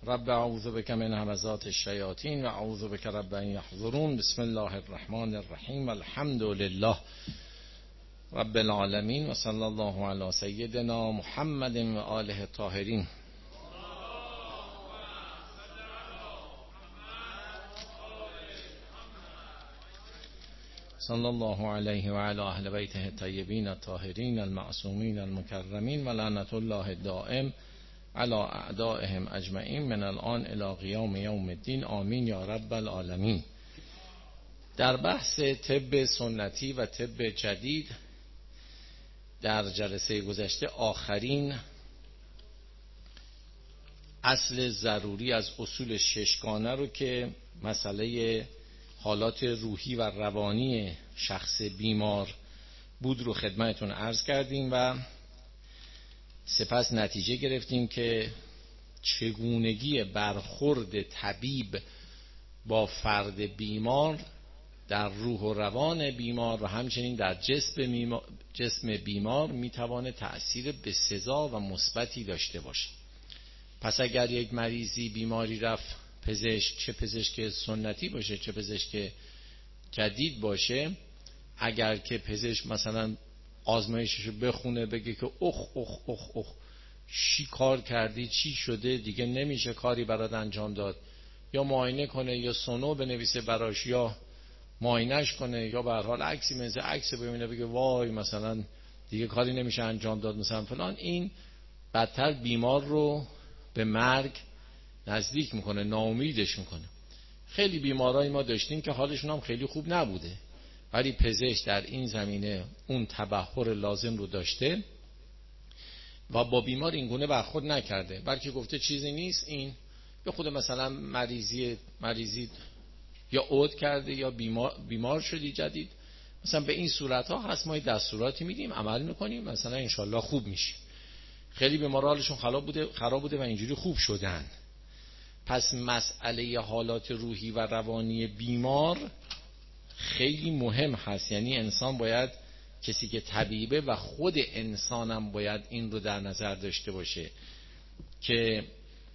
رب اعوذ بک من همزات الشیاطین و اعوذ بک رب ان یحضرون. بسم الله الرحمن الرحیم. الحمد لله رب العالمین و صلی الله علی سیدنا محمد و آله الطاهرین. صلی الله علیه و علی اهل بیته الطیبین الطاهرین المعصومین المکرمین و لعنت الله الدائم علی اعدائهم اجمعین من الان الی قیام یوم الدین. آمین یا رب العالمین. در بحث طب سنتی و طب جدید در جلسه گذشته آخرین اصل ضروری از اصول ششگانه رو که مسئله حالات روحی و روانی شخص بیمار بود رو خدمتتون عرض کردیم و سپس نتیجه گرفتیم که چگونگی برخورد طبیب با فرد بیمار در روح و روان بیمار و همچنین در جسم بیمار میتوانه تأثیر بسزا و مثبتی داشته باشه. پس اگر یک مریضی بیماری رفت پزشک، چه پزشک سنتی باشه چه پزشک جدید باشه، اگر که پزشک مثلا آزمایششو بخونه بگه که اخ چی کار کردی، چی شده، دیگه نمیشه کاری برات انجام داد، یا معاینه کنه یا سونو بنویسه براش یا معاینش کنه یا به هر حال عکسی مثل عکس ببینه بگه وای مثلا دیگه کاری نمیشه انجام داد مثلا فلان، این بدتر بیمار رو به مرگ نزدیک میکنه، ناامیدش میکنه. خیلی بیمارای ما داشتیم که حالشون هم خیلی خوب نبوده ولی پزشک در این زمینه اون تبحر لازم رو داشته و با بیمار این گونه برخورد نکرده، بلکه گفته چیزی نیست، این به خود مثلا مریضی یا عود کرده یا بیمار شدی جدید، مثلا به این صورت ها هست، ما دستوراتی میدیم عمل میکنیم مثلا انشالله خوب میشه. خیلی بیمارا حالشون خراب بوده و اینجوری خوب شدن. پس مسئله حالات روحی و روانی بیمار خیلی مهم هست، یعنی انسان باید، کسی که طبیبه و خود انسانم باید این رو در نظر داشته باشه که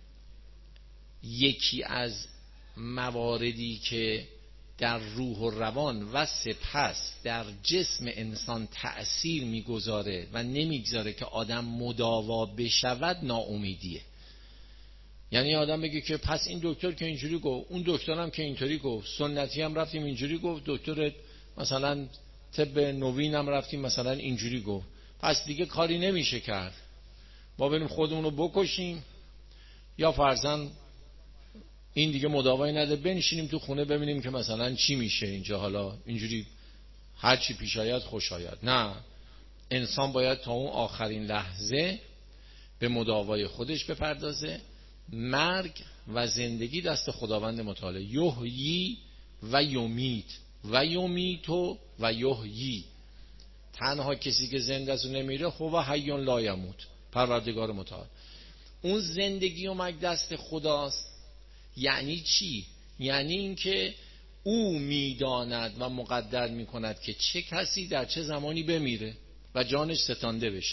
یکی از مواردی که در روح و روان و سپس در جسم انسان تأثیر میگذاره و نمیگذاره که آدم مداوا بشود ناامیدیه. یعنی آدم بگه که پس این دکتر که اینجوری گفت، اون دکترم که اینطوری گفت، سنتی هم رفتیم اینجوری گفت، دکتر مثلا طب نوین هم رفتیم مثلا اینجوری گفت، پس دیگه کاری نمیشه کرد، ما بریم خودمون رو بکشیم یا فرضاً این دیگه مداوایی نده بنشینیم تو خونه ببینیم که مثلا چی میشه اینجا، حالا اینجوری هر چی پیش آید خوش آید. نه، انسان باید تا اون آخرین لحظه به مداوای خودش بپردازه. مرگ و زندگی دست خداوند متعال، یحیی و یمیت و یمیتو و یحیی. تنها کسی که زنده از اون نمیره هو حی لا یموت، پروردگار متعال. اون زندگی و مرگ دست خداست. یعنی چی؟ یعنی اینکه او میداند و مقدر میکند که چه کسی در چه زمانی بمیره و جانش ستانده بشه،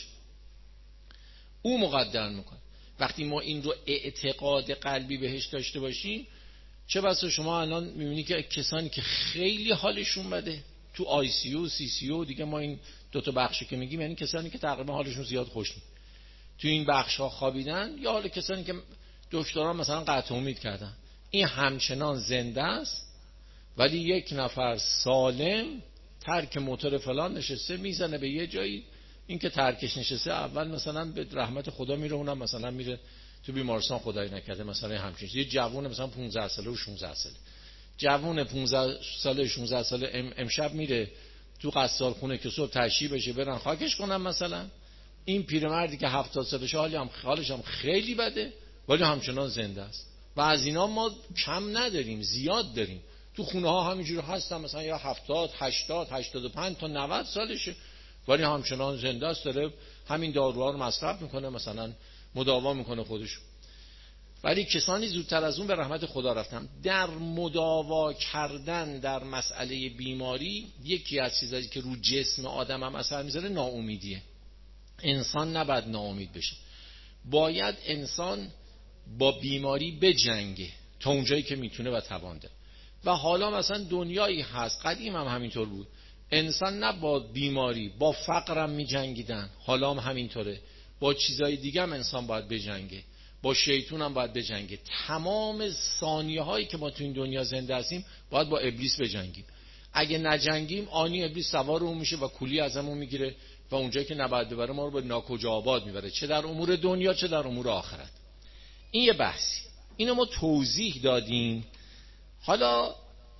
او مقدر میکنه. وقتی ما این رو اعتقاد قلبی بهش داشته باشیم، چه بسا شما الان میبینی که کسانی که خیلی حالشون بده تو آی سی او سی سی او، دیگه ما این دوتا بخشی که میگیم یعنی کسانی که تقریبا حالشون زیاد خوش نیست، تو این بخش ها خوابیدن، یا حالا کسانی که دکتران مثلا قطع امید کردن، این همچنان زنده است ولی یک نفر سالم ترک موتور فلان نشسته میزنه به یه جایی، این که ترکش نشسته اول مثلا به رحمت خدا میره، اونم مثلا میره تو بیمارستان خدای نکرده مثلا همچین یه جوون مثلا 15 ساله و 16 ساله، جوون 15 ساله 16 ساله امشب میره تو قصال خونه که صبح تشییع بشه برن خاکش کنن مثلا، این پیرمردی که 70 سالشه حالش هم خیلی بده ولی همچنان زنده است. و از اینا ما کم نداریم، زیاد داریم تو خونه ها همینجوری هستن، مثلا یا 70 80 85 تا 90 سالشه ولی همچنان زنده است، داره همین داروها رو مصرف میکنه، مثلا مداوا میکنه خودش. ولی کسانی زودتر از اون به رحمت خدا رفتن. در مداوا کردن در مسئله بیماری یکی از چیزایی که رو جسم آدم هم اثر میذاره ناامیدیه. انسان نباید ناامید بشه، باید انسان با بیماری بجنگه تا اونجایی که میتونه و توان داره. و حالا مثلا دنیایی هست، قدیم هم همینطور بود، انسان نه با بیماری، با فقرم میجنگیدن، حالا هم همینطوره، با چیزای دیگه هم انسان باید بجنگه، با شیطون هم باید بجنگه. تمام ثانیه هایی که ما تو این دنیا زنده هستیم باید با ابلیس بجنگیم. اگه نجنگیم آنی ابلیس سوار اون میشه و کولی ازمون میگیره و اونجایی که نباید ببره ما رو به ناکجا آباد میبره، چه در امور دنیا چه در امور آخرت. این یه بحثی، اینو ما توضیح دادیم. حالا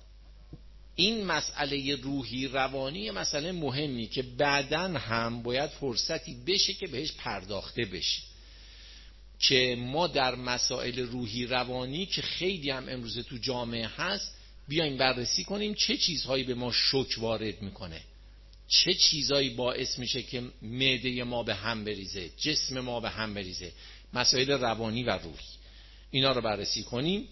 این مسئله روحی روانی مسئله مهمی که بعداً هم باید فرصتی بشه که بهش پرداخته بشه، که ما در مسائل روحی روانی که خیلی هم امروز تو جامعه هست بیایم بررسی کنیم چه چیزهایی به ما شوک وارد میکنه، چه چیزهایی باعث میشه که معده ما به هم بریزه، جسم ما به هم بریزه، مسائل روانی و روحی. اینا رو بررسی کنیم،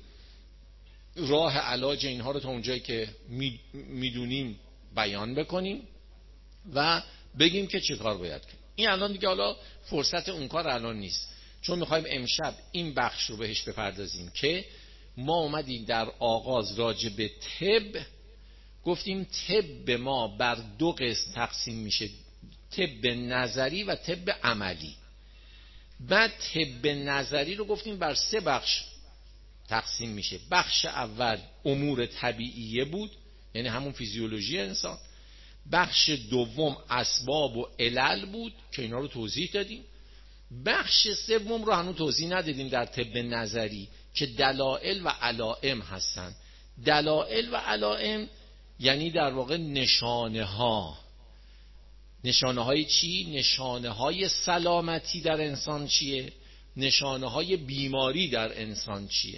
راه علاج اینها رو تا اونجایی که میدونیم بیان بکنیم و بگیم که چه کار باید کنیم. این الان دیگه حالا فرصت اون کار الان نیست، چون میخوایم امشب این بخش رو بهش بپردازیم که ما اومدیم در آغاز راجع به طب گفتیم طب ما بر دو قسم تقسیم میشه، طب نظری و طب عملی. بعد طب نظری رو گفتیم بر سه بخش تقسیم میشه. بخش اول امور طبیعیه بود، یعنی همون فیزیولوژی انسان. بخش دوم اسباب و علل بود که اینا رو توضیح دادیم. بخش سوم رو هنوز توضیح ندادیم در طب نظری که دلائل و علائم هستن. دلائل و علائم یعنی در واقع نشانه ها. نشانه های چی؟ نشانه های سلامتی در انسان چیه؟ نشانه های بیماری در انسان چیه؟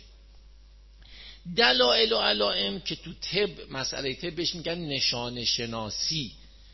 دلائل و علائم که تو طب مسئله طب بهش میگن نشانه شناسی.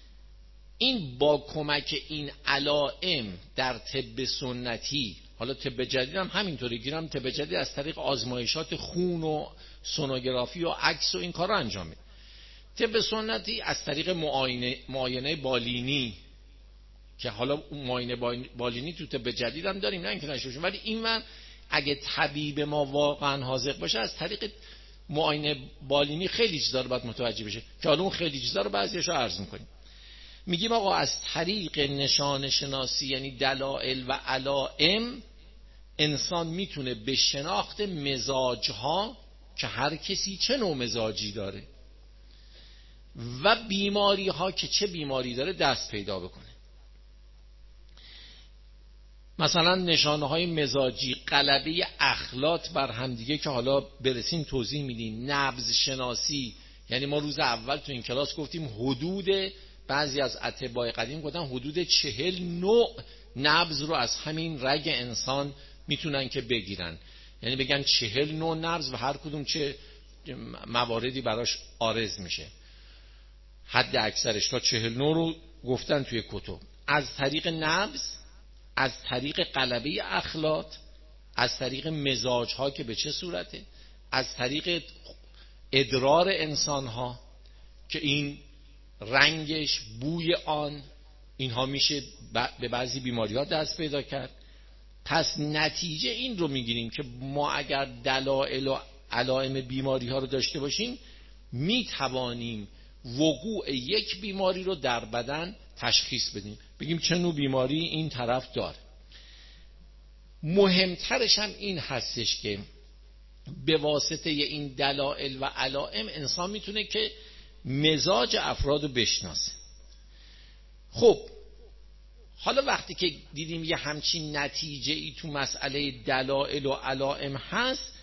این با کمک این علائم در طب سنتی، حالا طب جدید هم همینطوری، گیرم طب جدید از طریق آزمایشات خون و سونوگرافی و عکس و این کار رو انجام میده. طب سنتی از طریق معاینه بالینی که حالا معاینه بالینی تو طب جدید هم داریم، نه اینکه نشوشیم، ولی این من اگه طبیب ما واقعا حاذق باشه از طریق معاینه بالینی خیلی چیزا رو باید متوجه بشه که حالا اون خیلی چیزا رو بعضیاشو عرض می‌کنیم. میگیم آقا از طریق نشانه شناسی یعنی دلائل و علائم انسان میتونه به شناخت مزاجها که هر کسی چه نوع مزاجی داره و بیماری ها که چه بیماری داره دست پیدا بکنه. مثلا نشانه های مزاجی، غلبه اخلاط بر همدیگه که حالا برسیم توضیح میدیم. نبض شناسی، یعنی ما روز اول تو این کلاس گفتیم حدود، بعضی از اطباء قدیم گفتن حدود 40 نوع نبض رو از همین رگ انسان میتونن که بگیرن، یعنی بگن 40 نوع نبض و هر کدوم چه مواردی براش عارض میشه. حد اکثرش تا 40 نوع رو گفتن توی کتب. از طریق نبض، از طریق غلبه اخلاط، از طریق مزاج ها که به چه صورته، از طریق ادرار انسان ها که این رنگش، بوی آن، اینها میشه به بعضی بیماری ها دست پیدا کرد. پس نتیجه این رو میگیریم که ما اگر دلائل و علائم بیماری ها رو داشته باشیم میتوانیم وقوع یک بیماری رو در بدن تشخیص بدیم، بگیم چه نوع بیماری این طرف داره. مهمترش هم این هستش که به واسطه این دلائل و علائم انسان میتونه که مزاج افراد رو بشناسه. خب حالا وقتی که دیدیم یه همچین نتیجه ای تو مسئله دلائل و علائم هست،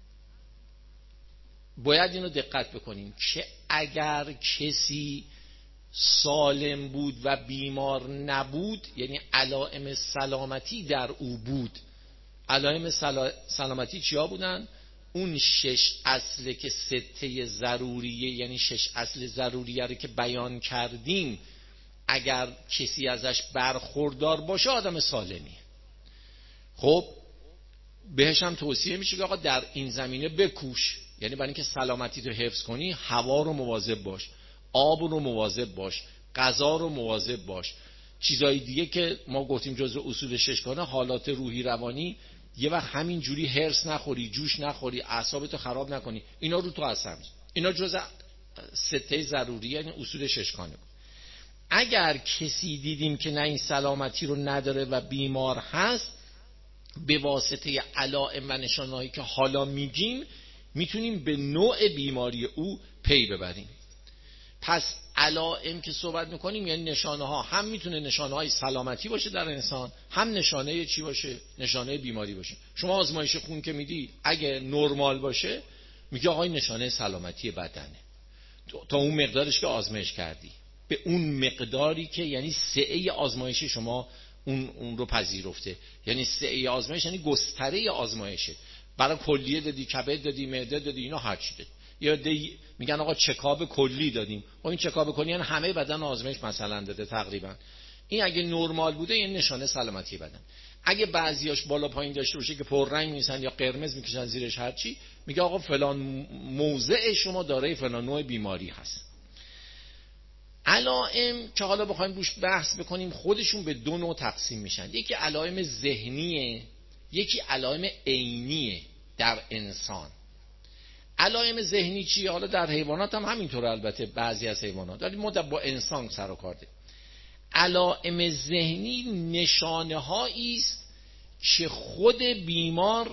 باید اینو دقت بکنیم که اگر کسی سالم بود و بیمار نبود، یعنی علائم سلامتی در او بود. علائم سلامتی چیا بودن؟ اون 6 اصله که سته ضروریه، یعنی 6 اصل ضروریه رو که بیان کردیم، اگر کسی ازش برخوردار باشه آدم سالمیه. خب بهش هم توصیه میشه که آقا در این زمینه بکوش، یعنی برای اینکه سلامتی تو حفظ کنی هوا رو مواظب باش، آب رو مواظب باش، غذا رو مواظب باش. چیزای دیگه که ما گفتیم جزء اصول 6گانه، حالات روحی روانی یه وقت همین جوری هرس نخوری، جوش نخوری، اعصابتو خراب نکنی. اینا رو تو اصلا اینا جزء سته ضروری، یعنی اصول ششگانه. اگر کسی دیدیم که نه این سلامتی رو نداره و بیمار هست، به واسطه علائم و نشانه‌هایی که حالا میگیم میتونیم به نوع بیماری او پی ببریم. پس علائم که صحبت میکنیم یعنی نشانه ها، هم میتونه نشانه های سلامتی باشه در انسان، هم نشانه چی باشه؟ نشانه بیماری باشه. شما آزمایش خون که میدی اگه نرمال باشه میگه آقا این نشانه سلامتی بدنه، تا اون مقدارش که آزمایش کردی، به اون مقداری که یعنی سعه آزمایش شما اون رو پذیرفته. یعنی سعه آزمایش یعنی گستره آزمایشه، برای کلیه دادی، کبد دادی، معده دادی، اینا هر چی دادی. یا میگن آقا چکاب کلی دادیم، و این چکاب کلی یعنی همه بدن آزمایش مثلا داده تقریبا. این اگه نرمال بوده این نشانه سلامتی بدن. اگه بعضیاش بالا پایین داشته باشه که پررنگ میسن یا قرمز میکشن زیرش هر چی، میگه آقا فلان موضع شما دارای فلان نوع بیماری هست. علائم که حالا بخوایم روش بحث بکنیم خودشون به دو نوع تقسیم میشن. یکی علائم ذهنیه، یکی علائم عینیه در انسان. علائم ذهنی چیه؟ حالا در حیوانات هم همینطوره، البته بعضی از حیوانات، ولی ما با انسان سر و کار داریم. علائم ذهنی نشانه هایی است که خود بیمار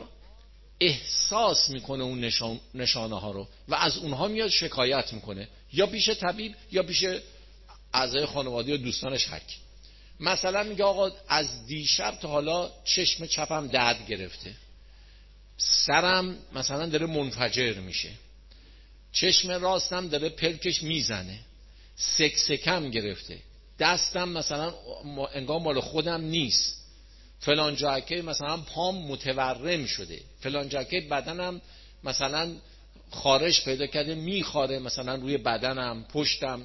احساس میکنه اون نشانه ها رو و از اونها میاد شکایت میکنه، یا پیش طبیب یا پیش اعضای خانواده یا دوستانش حک. مثلا میگه آقا از دیشب تا حالا چشم چپم درد گرفته، سرم مثلا داره منفجر میشه، چشم راستم داره پلکش میزنه، سکسکم گرفته، دستم مثلا انگار مال خودم نیست، فلان جاکه مثلا پام متورم شده، فلان جاکه بدنم مثلا خارش پیدا کرده میخاره، مثلا روی بدنم، پشتم،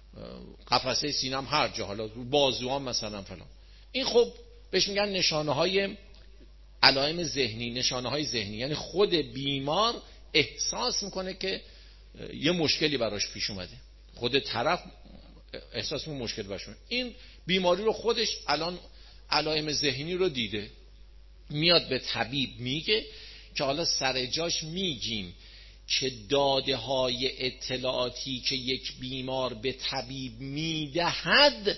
قفسه سینم، هر جا، حالا رو بازوام مثلا فلان. این خب بهش میگن نشانه های علائم ذهنی، نشانه های ذهنی. یعنی خود بیمار احساس میکنه که یه مشکلی براش پیش اومده، خود طرف احساس میکنه مشکل براش اومده. این بیماری رو خودش الان علائم ذهنی رو دیده، میاد به طبیب میگه که حالا سر جاش میگیم که داده های اطلاعاتی که یک بیمار به طبیب میدهد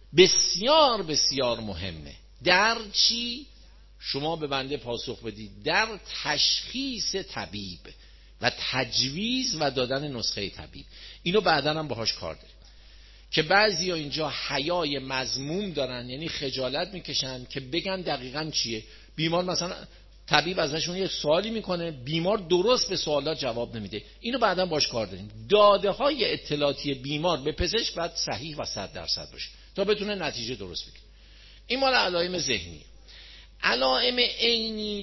بسیار بسیار مهمه. در چی؟ شما به بنده پاسخ بدید. در تشخیص طبیب و تجویز و دادن نسخه طبیب. اینو بعداً هم باهاش کار داریم که بعضی ها اینجا حیای مذموم دارن، یعنی خجالت میکشن که بگن دقیقاً چیه. بیمار مثلا طبیب ازشون یه سوالی میکنه، بیمار درست به سوالات جواب نمیده، اینو بعداً باهاش کار داریم. داده های اطلاعاتی بیمار به پزشک باید صحیح و 100% باشه تا بتونه نتیجه درست بگیره. این مال علائم ذهنی. علائم عینی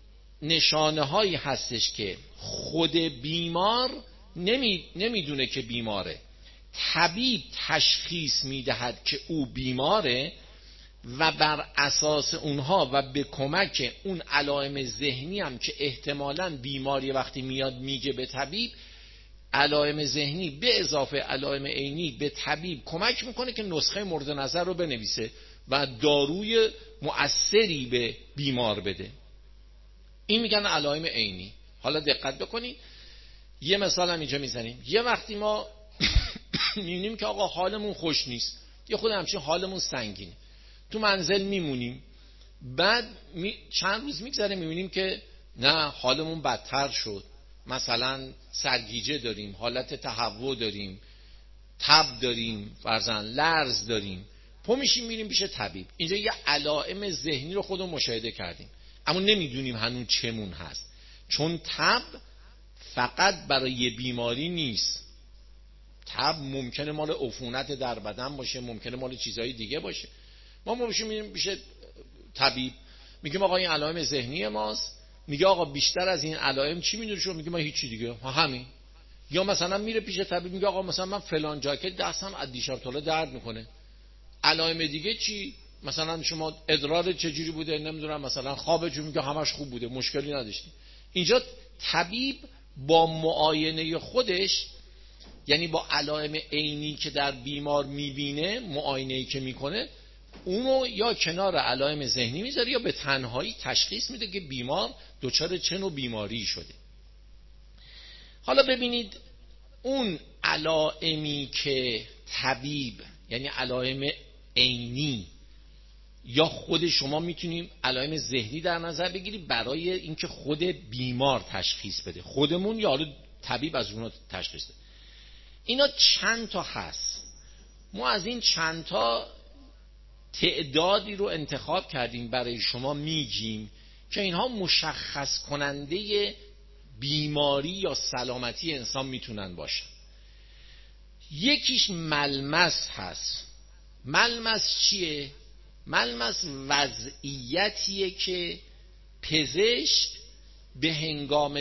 نشانه هایی هستش که خود بیمار نمیدونه که بیماره، طبیب تشخیص میدهد که او بیماره و بر اساس اونها و به کمک اون علائم ذهنی هم که احتمالاً بیماری وقتی میاد میگه به طبیب، علائم ذهنی به اضافه علائم عینی به طبیب کمک میکنه که نسخه مورد نظر رو بنویسه و داروی مؤثری به بیمار بده. این میگن علائم عینی. حالا دقت بکنید، یه مثال هم اینجا میزنیم. یه وقتی ما میبینیم که آقا حالمون خوش نیست، یه خود همچین حالمون سنگینه، تو منزل میمونیم، بعد چند روز میگذره میبینیم که نه حالمون بدتر شد، مثلا سرگیجه داریم، حالت تهوع داریم، تب داریم، فرضاً لرز داریم، پا میشیم میریم پیش طبیب. اینجا یه علائم ذهنی رو خودمون مشاهده کردیم اما نمیدونیم هنوز چمون هست، چون تب فقط برای یه بیماری نیست. تب ممکنه مال عفونت در بدن باشه، ممکنه مال چیزهای دیگه باشه. ما میشیم میریم پیش طبیب، میگیم آقا این علائم ذهنی ماست، میگه آقا بیشتر از این علائم چی میدونی شما؟ میگه ما هیچی دیگه، همین. یا مثلا میره پیش طبیب میگه آقا مثلا من فلان جاکت دستم از دیشب تا حالا درد میکنه. علائم دیگه چی؟ مثلا شما ادرار چجوری بوده، نمیدونم، مثلا خوابتون میگه همش خوب بوده، مشکلی نداشتی. اینجا طبیب با معاینه خودش، یعنی با علائم عینی که در بیمار میبینه، معاینه‌ای که میکنه، اونو یا کنار علائم ذهنی میذاره یا به تنهایی تشخیص میده که بیمار دچار چه نوع بیماری شده. حالا ببینید اون علائمی که طبیب، یعنی علائم عینی، یا خود شما میتونیم علائم ذهنی در نظر بگیریم برای اینکه خود بیمار تشخیص بده، خودمون یا حالا طبیب از اونها تشخیص بده. اینا چند تا هست، ما از این چند تا تعدادی رو انتخاب کردیم برای شما میگیم که اینها مشخص کننده بیماری یا سلامتی انسان میتونن باشن. یکیش ملمس هست. ملمس چیه؟ ملمس وضعیتیه که پزشک به هنگام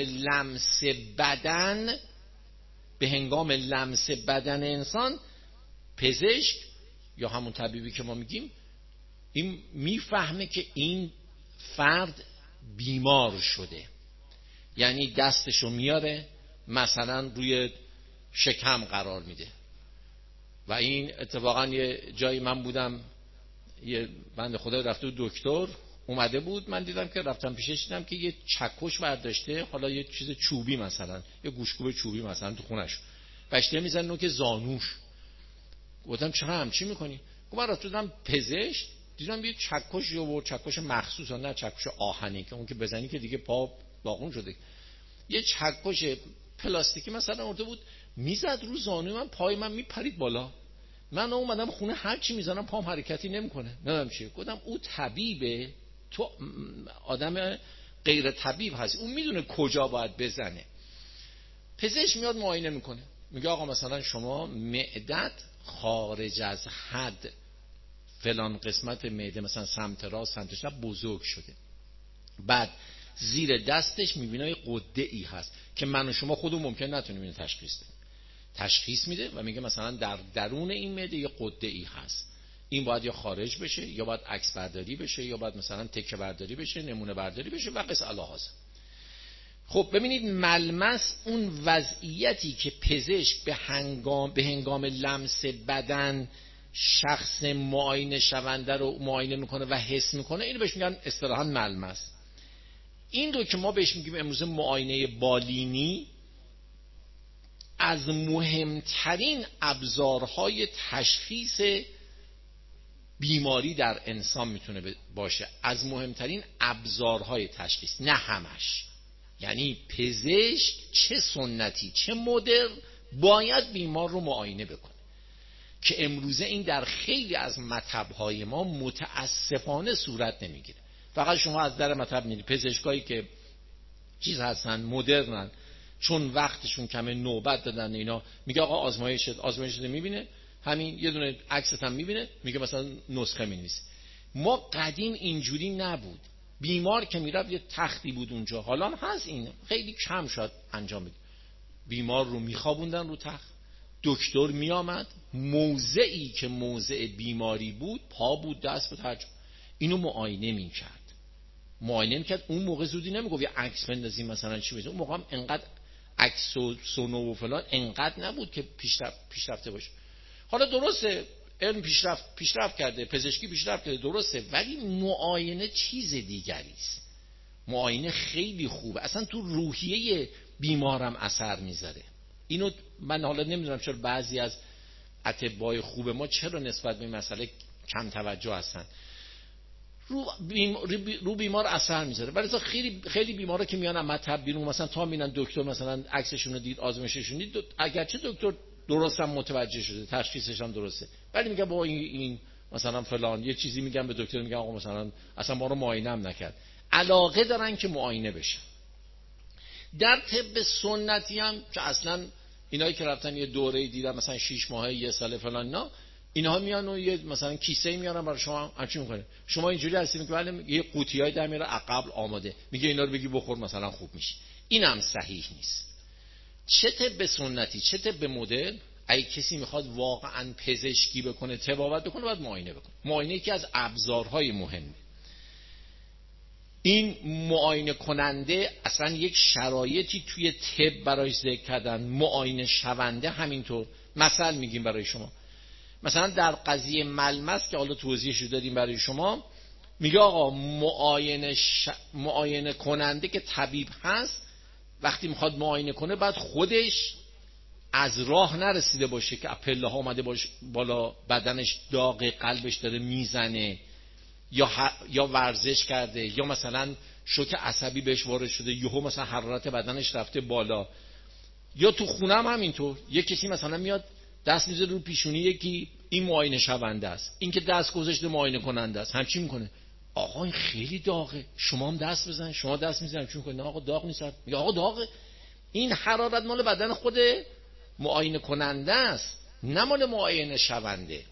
لمس بدن انسان، پزشک یا همون طبیبی که ما میگیم، این میفهمه که این فرد بیمار شده. یعنی دستشو میاره مثلا روی شکم قرار میده. و این اتفاقا یه جایی من بودم، یه بنده خدا رفته بود دکتر، اومده بود، من دیدم که رفتم پیشش، دیدم که یه چکش برداشته، حالا یه چیز چوبی مثلا، یه گوشکوب چوبی مثلا تو خونش بشته میزنه نوک زانوش. گفتم چرا همچی میکنی؟ گفت من رفته بودم پزشک، دیدم یه چکش، یا چکش مخصوص، نه چکش آهنی که اون که بزنی که دیگه پا داغون شده، یه چکش پلاستیکی مثلا اورده بود، میزد رو زانوی من، پای من میپرید بالا. من اومدم خونه هر چی میزنم پام حرکتی نمیکنه، نمیدونم چیه. گفتم او طبیبه، تو آدم غیر طبیب هستی، اون میدونه کجا باید بزنه. پزشک میاد معاینه میکنه، میگه آقا مثلا شما معدت خارج از حد، فلان قسمت معده مثلا سمت راست سمت چپ بزرگ شده. بعد زیر دستش میبینه یه قده ای هست که من و شما خودمون ممکن نتونیم اینو تشخیص بدیم. تشخیص میده و میگه مثلا در درون این معده یه قده ای هست، این باید یا خارج بشه، یا باید عکس برداری بشه، یا باید مثلا تکه برداری بشه، نمونه برداری بشه و قص الهاز. خب ببینید ملمس اون وضعیتی که پزشک به هنگام لمس بدن شخص معاینه شونده رو معاینه میکنه و حس میکنه، اینو بهش میگن اصطلاحاً ملمس. این رو که ما بهش میگیم امروز معاینه بالینی، از مهمترین ابزارهای تشخیص بیماری در انسان میتونه باشه، از مهمترین ابزارهای تشخیص، نه همش. یعنی پزشک چه سنتی چه مدرن باید بیمار رو معاینه بکنه، که امروزه این در خیلی از مطب‌های ما متاسفانه صورت نمیگیره. فقط شما از در مطب میرید، پزشکایی که چیز هستن، مدرنن، چون وقتشون کمه نوبت دادن اینا، میگه آقا آزمایش میبینه، همین یه دونه عکست هم میبینه، میگه مثلا نسخه مینویسه. ما قدیم اینجوری نبود. بیمار که میرفت یه تختی بود اونجا، حالا هست، این خیلی کم شد انجام بده، بیمار رو میخوابوندن رو تخت، دکتر میامد، موضعی که موضع بیماری بود، پا بود، دست بود، هر جا، اینو معاینه میکرد. اون موقع زودی نمیگفت یه عکس بندازیم مثلا چی بشه، اون موقع هم انقدر عکس و سونو و فلان انقدر نبود که پیشرفته باشه. حالا درسته علم پیشرفت کرده، پزشکی پیشرفت کرده، درسته، ولی معاینه چیز دیگری است. معاینه خیلی خوبه، اصلا تو روحیه بیمارم اثر میذاره. اینو من حالا نمیدونم چرا بعضی از اطباء خوب ما چرا نسبت به این مسئله کم توجه هستن. رو بیمار اثر میذاره. ولی خیلی بیمارا که میان مطب بیرون، مثلا تا میبینن دکتر مثلا عکسشون رو دید، آزمایششون دید، اگرچه دکتر درست هم متوجه شده، تشخیصش هم درسته، ولی میگه با این مثلا فلان یه چیزی میگن به دکتر، میگن آقا مثلا اصلا ما رو معاینه هم نکرد. علاقه دارن که معاینه بشن. در طب سنتی هم که اصلا اینایی که رفتن یه دوره دیدن مثلا 6 ماهه، یه سال فلان، نه، اینها میان و یه مثلا کیسه میارن برای شما، همچین میکنه. شما اینجوری هستید که بله یه قوطیای در میاره قبل آماده، میگه اینا رو بگی بخور مثلا خوب میشه. این هم صحیح نیست. چه طب سنتی چه طب مدرن، اگه کسی میخواد واقعا پزشکی بکنه، طبابت بکنه، باید معاینه بکنه. معاینه یکی از ابزارهای مهمه. این معاینه کننده اصلا یک شرایطی توی طب برای ذکر کردن، معاینه شونده همینطور. مثال میگیم برای شما، مثلا در قضیه ملمس که حالا توضیحش رو دادیم برای شما، میگه آقا معاینه کننده که طبیب هست وقتی میخواد معاینه کنه بعد خودش از راه نرسیده باشه که پله ها اومده باشه بالا، بدنش داغ، قلبش داره میزنه، یا ورزش کرده، یا مثلا شوک عصبی بهش وارد شده، یهو مثلا حرارت بدنش رفته بالا. یا تو خونه هم همینطور، یک کسی مثلا میاد دست میذاره رو پیشونی یکی، این معاینه شونده است، این که دست گذاشته معاینه کننده است، همچین میکنه آقا این خیلی داغه، شما هم دست بزن، شما دست میزنید چون کنه آقا داغ نیست، میگه آقا داغه. این حرارت مال بدن خود معاینه کننده است، نه مال معاینه شونده.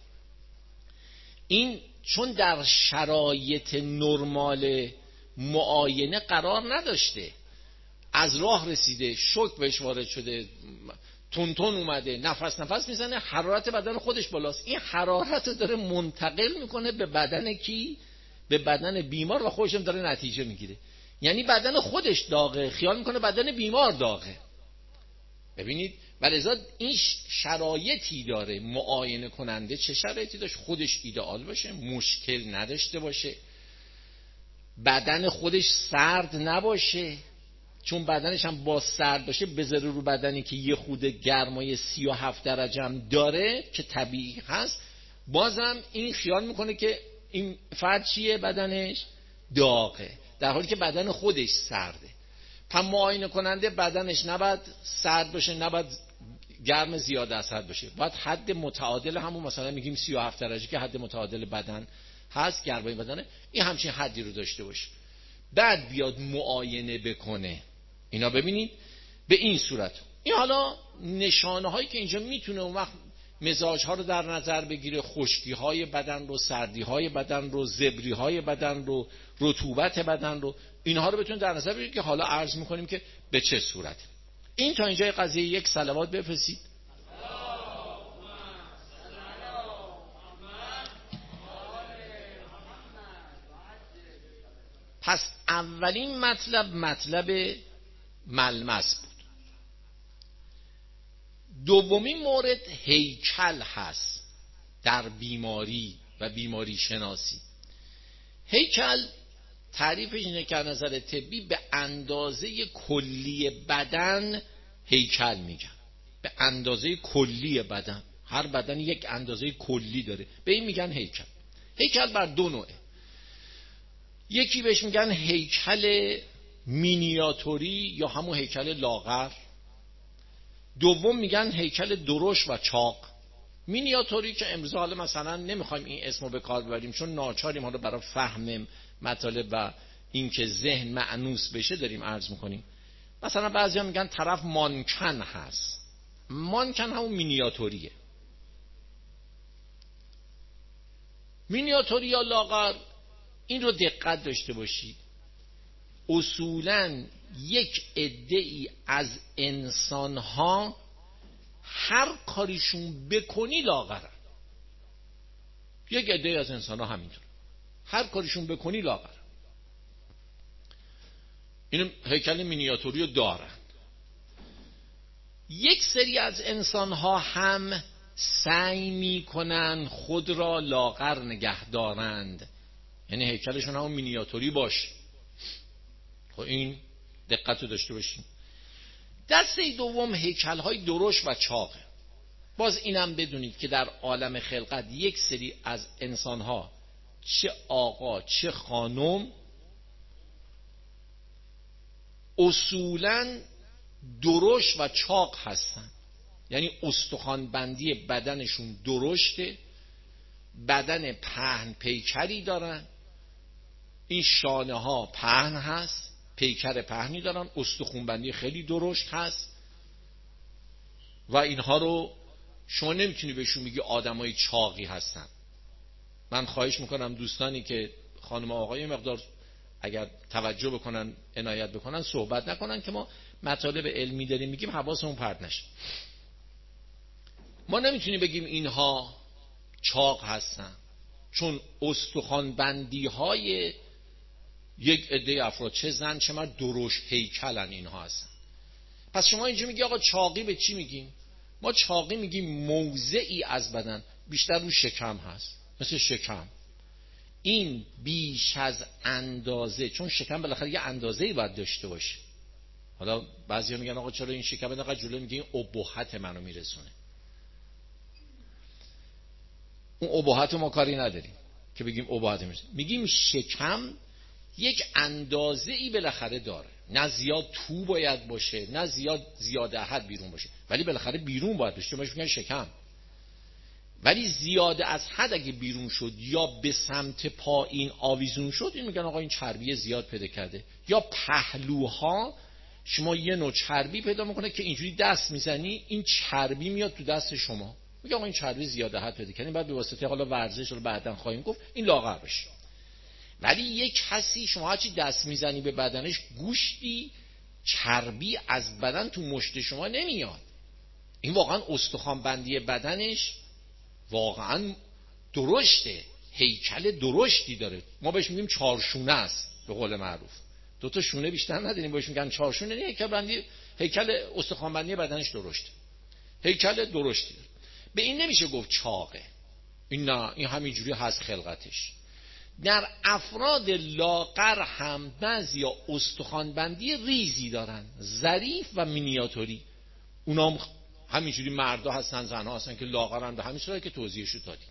این چون در شرایط نرمال معاینه قرار نداشته، از راه رسیده، شوک بهش وارد شده، تون اومده، نفس میزنه، حرارت بدن خودش بالاست، این حرارت رو داره منتقل میکنه به بدن کی؟ به بدن بیمار، و خودش هم داره نتیجه میگیره. یعنی بدن خودش داغه، خیال میکنه بدن بیمار داغه. ببینید ولذا این شرایطی داره معاینه کننده، چه شرایطی داشت؟ خودش ایدئال باشه، مشکل نداشته باشه، بدن خودش سرد نباشه، چون بدنش هم با سرد باشه بذاره رو بدنی که یه خود گرمای 37 درجه هم داره که طبیعی هست، بازم این خیال میکنه که این فرد چیه؟ بدنش داغه، در حالی که بدن خودش سرده. پس معاینه کننده بدنش نباید سرد باشه، نباید گرم زیاد اثر باشه، باید حد متعادل، همون مثلا میگیم 37 درجه که حد متعادل بدن هست، گرمای بدنه، این همچین حدی رو داشته باشه، بعد بیاد معاینه بکنه. اینا ببینید به این صورت. این حالا نشانه هایی که اینجا میتونه اون وقت مزاج ها رو در نظر بگیره، خشکی های بدن رو، سردی های بدن رو، زبری های بدن رو، رطوبت بدن رو، اینها رو بتونه در نظر بگیره که حالا عرض میکنیم که به چه صورت. این تا اینجای قضیه. یک صلوات بفرستید. پس اولین مطلب ملمس بود. دومین مورد هیکل هست در بیماری و بیماری شناسی. هیکل تعریفش اینه که از نظر طبی به اندازه کلی بدن هیکل میگن، به اندازه کلی بدن، هر بدن یک اندازه کلی داره، به این میگن هیکل. هیکل بر دو نوعه، یکی بهش میگن هیکل مینیاتوری یا همون هیکل لاغر، دوم میگن هیکل درشت و چاق. مینیاتوری که امروز حالا مثلا نمیخوایم این اسمو به کار ببریم چون ناچاریم حالا برای فهم مطالب و اینکه ذهن مأنوس بشه داریم عرض میکنیم. مثلا بعضیا میگن طرف مانکن هست، مانکن همون مینیاتوریه. مینیاتوری یا لاغر، این رو دقت داشته باشید، اصولاً یک عده‌ای از انسان‌ها هر کاریشون بکنی لاغرن. یک عده‌ای از انسان‌ها همینطور، هر کاریشون بکنی لاغرن. این هیکل مینیاتوری رو دارن. یک سری از انسان‌ها هم سعی می‌کنن خود را لاغر نگه دارند، یعنی هیکلشون هم مینیاتوری باشه. خب این دقت رو داشته باشیم. دسته دوم هیکل‌های درشت و چاقه. باز اینم بدونید که در عالم خلقت یک سری از انسان‌ها، چه آقا چه خانم، اصولاً درشت و چاق هستن، یعنی استخوان‌بندی بدنشون درشته، بدن پهن پیکری دارن، این شانه ها پهن هست، پیکر پهنی دارن، استخوان‌بندی خیلی درشت هست و اینها رو شما نمیتونی بهشون بگی آدمای چاقی هستن. من خواهش میکنم دوستانی که خانم آقای مقدار اگر توجه بکنن، عنایت بکنن، صحبت نکنن که ما مطالب علمی داریم میگیم، حواسمون پرت نشه. ما نمیتونیم بگیم اینها چاق هستن چون استخوان‌بندی های یک عده افراد، چه زن چه مرد، درشت هیکلن اینها هستن. پس شما اینجا میگی آقا چاقی به چی میگیم؟ ما چاقی میگیم موضعی از بدن، بیشتر رو شکم هست، مثل شکم. این بیش از اندازه، چون شکم بالاخره یه اندازه‌ای باید داشته باشه. حالا بعضیا میگن آقا چرا این شکم اینقدر جلو، میگه این ابهت منو میرسونه. اون ابهت ما کاری نداریم که بگیم ابهت میرسونه، میگیم شکم یک اندازه‌ای بالاخره داره، نه زیاد تو باید باشه، نه زیاد حد بیرون باشه، ولی بالاخره بیرون باید باشه، چون میگن شکم. ولی زیاده از حد اگه بیرون شد یا به سمت پایین آویزون شد، این میگن آقا این چربی زیاد پیدا کرده. یا پهلوها، شما یه نوع چربی پیدا میکنه که اینجوری دست میزنی این چربی میاد تو دست شما، میگه آقا این چربی زیاده حد پیدا کرده، بعد به واسطه حالا ورزش رو بعداً خواهیم گفت این لاغر بشه. ولی یک کسی شما هرچی دست میزنی به بدنش، گوشتی چربی از بدن تو مشت شما نمیاد. این واقعا استخوان بندی بدنش واقعا درشته، هیکل درشتی داره. ما بهش میگیم چارشونه است به قول معروف، 2 تا شونه بیشتر نداریم، بهش میگن چارشونه. هیکل استخوان بندی بدنش درشته، هیکل درشتی داره. به این نمیشه گفت چاقه، این نه، این همینجوری هست خلقتش. در افراد لاغر هم بعضیا استخوان بندی ریزی دارن، ظریف و مینیاتوری. اونا همینجوری مردا هستن، زنها هستن که لاغرن، به همین صورت که توضیحشو دادیم.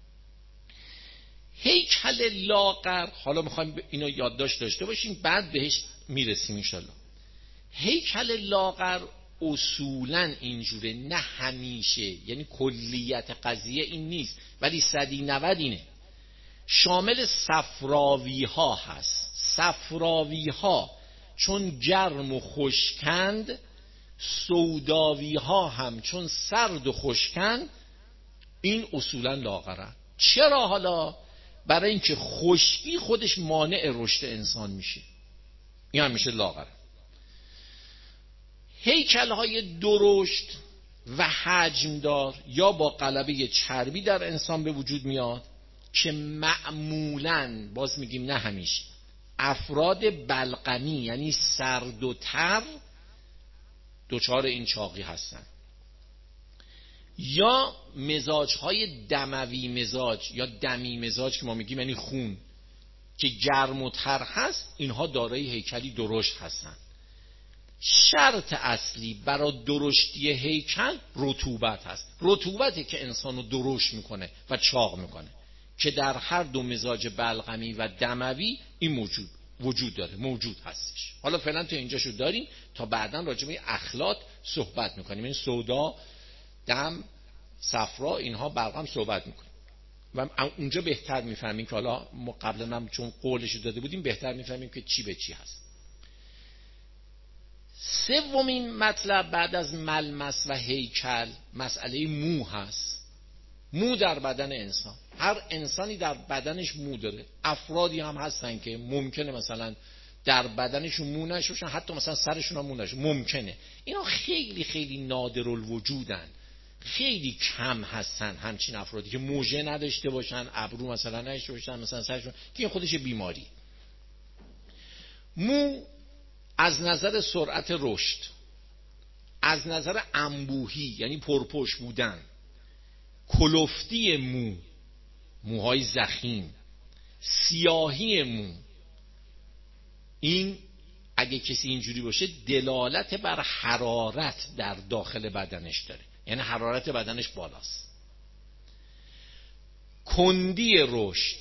هیکل لاغر، حالا میخوایم اینو یادداشت داشته باشیم، بعد بهش میرسیم انشالله. هیکل لاغر اصولا اینجوره، نه همیشه، یعنی کلیت قضیه این نیست، ولی 190 اینه. شامل صفراوی ها هست. صفراوی ها چون گرم و خشکند، سوداوی ها هم چون سرد و خشکند، این اصولا لاغرن. چرا؟ حالا برای اینکه خشکی خودش مانع رشد انسان میشه، این هم میشه لاغر. هیکل های درشت و حجمدار یا با غلبه چربی در انسان به وجود میاد که معمولاً، باز میگیم نه همیشه، افراد بلغمی یعنی سرد و تر دچار این چاقی هستن. یا مزاجهای دموی مزاج یا دمی مزاج که ما میگیم یعنی خون که گرم و تر هست، اینها دارای هیکلی درشت هستن. شرط اصلی برای درشتی هیکل رطوبت هست. رطوبتی که انسانو درشت میکنه و چاق میکنه، که در هر دو مزاج بلغمی و دموی این وجود داره، موجود هستش. حالا فعلا تو اینجاشو داریم تا بعداً راجع به اخلاط صحبت میکنیم. این سودا، دم، صفرا، اینها بلغم صحبت میکنیم و اونجا بهتر میفهمیم که حالا ما قبلا هم چون قولشو داده بودیم بهتر میفهمیم که چی به چی هست. سومین مطلب بعد از ملمس و هیکل مسئله مو هست. مو در بدن انسان، هر انسانی در بدنش مو داره. افرادی هم هستن که ممکنه مثلا در بدنشون مو نشوشن، حتی مثلا سرشون هم مو نشه، ممکنه. اینا خیلی خیلی نادر الوجودن، خیلی کم هستن همچین افرادی که موجه نداشته باشن، ابرو مثلا نداشته باشن، مثلا سرشون، که این خودش بیماری. مو از نظر سرعت رشد، از نظر انبوهی یعنی پرپشت بودن، کلفتی مو، موهای ضخیم، سیاهی مو، این اگه کسی اینجوری باشه دلالت بر حرارت در داخل بدنش داره، یعنی حرارت بدنش بالاست. کندی رشد،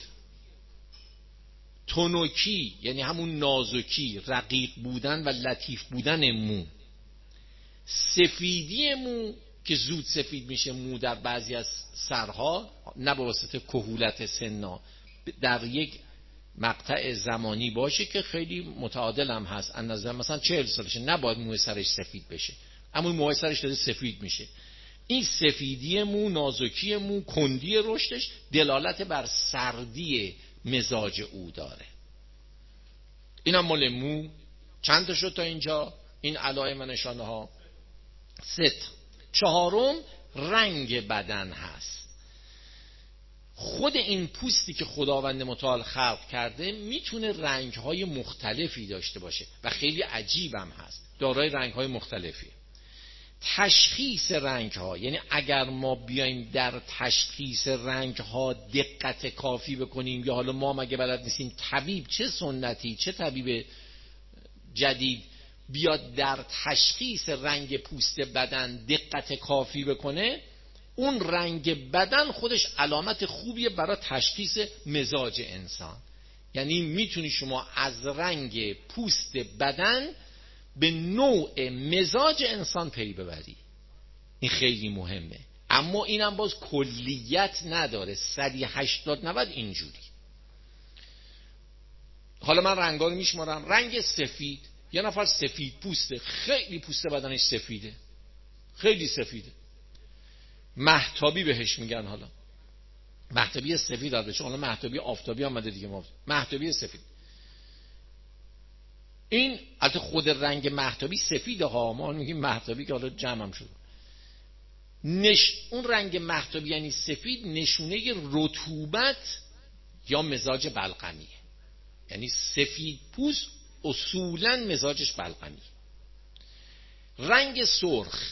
تنکی یعنی همون نازکی، رقیق بودن و لطیف بودن مو. سفیدی مو که زود سفید میشه مو در بعضی از سرها، نه به واسطه کهولت سنا، در یک مقطع زمانی باشه که خیلی متعادل هم هست، از نظر مثلا 40 سالشه نباید موی سرش سفید بشه، اما موی سرش داره سفید میشه. این سفیدی مو، نازکی مو، کندی رشدش دلالت بر سردی مزاج او داره. این هم مال مو. چند تا شد تا اینجا این علائم و نشانه ها؟ 3. چهارم رنگ بدن هست. خود این پوستی که خداوند متعال خلق کرده میتونه رنگ‌های مختلفی داشته باشه و خیلی عجیبم هست، دارای رنگ‌های مختلفی. تشخیص رنگ ها، یعنی اگر ما بیایم در تشخیص رنگ ها دقت کافی بکنیم، یا حالا ما مگه بلد نیستیم طبیب چه سنتی چه طبیب جدید بیاد در تشخیص رنگ پوست بدن دقت کافی بکنه، اون رنگ بدن خودش علامت خوبیه برای تشخیص مزاج انسان. یعنی میتونی شما از رنگ پوست بدن به نوع مزاج انسان پی ببری. این خیلی مهمه، اما اینم باز کلیت نداره، 180-90 اینجوری. حالا من رنگا رو میشمارم. رنگ سفید، یه نفر سفید پوسته، خیلی پوست بدنش سفیده، خیلی سفیده، مهتابی بهش میگن. حالا مهتابی سفید داره، چون حالا مهتابی آفتابی آمده دیگه، مهتابی سفید. این البته خود رنگ مهتابی سفیده ها، ما میگیم مهتابی که حالا جمعم شد. اون رنگ مهتابی یعنی سفید نشونه رطوبت یا مزاج بلغمیه. یعنی سفید پوست اصولا مزاجش بلغمی. رنگ سرخ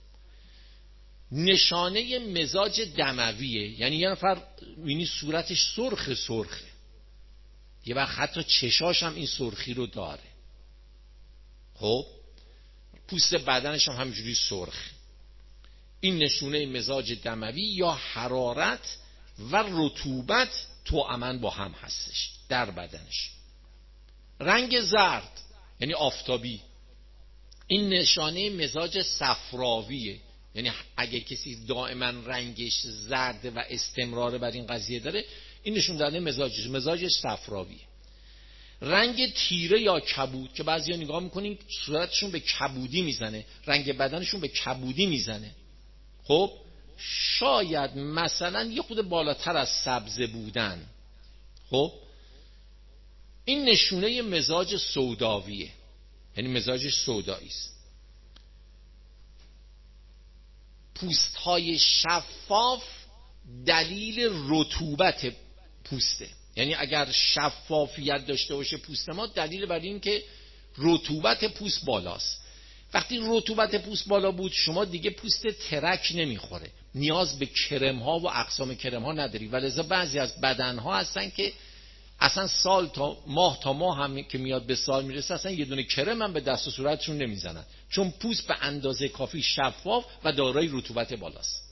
نشانه مزاج دمویه، یعنی یه نفر بینی صورتش سرخه، یه وقت حتی چشاش هم این سرخی رو داره. خب پوست بدنش هم همینجوری سرخ. این نشونه مزاج دموی یا حرارت و رطوبت توأمن با هم هستش در بدنش. رنگ زرد یعنی آفتابی، این نشانه مزاج صفراویه، یعنی اگه کسی دائما رنگش زرده و استمرار بر این قضیه داره، این نشون داده مزاجش صفراویه. رنگ تیره یا کبود که بعضیا نگاه میکنین صورتشون به کبودی میزنه، رنگ بدنشون به کبودی میزنه. خب شاید مثلا یه خود بالاتر از سبز بودن. خب این نشونه مزاج سوداویه، یعنی مزاجش سودایی است. پوست‌های شفاف دلیل رطوبت پوسته، یعنی اگر شفافیت داشته باشه پوست ما، دلیل بر این که رطوبت پوست بالاست. وقتی رطوبت پوست بالا بود، شما دیگه پوست ترک نمیخوره، نیاز به کرم ها و اقسام کرم ها نداری. ولذا بعضی از بدن ها هستن که اصلا سال تا ماه هم که میاد به سال میرسه، اصلا یه دونه کرم هم به دست و صورتشون نمیزنن، چون پوست به اندازه کافی شفاف و دارای رطوبت بالاست.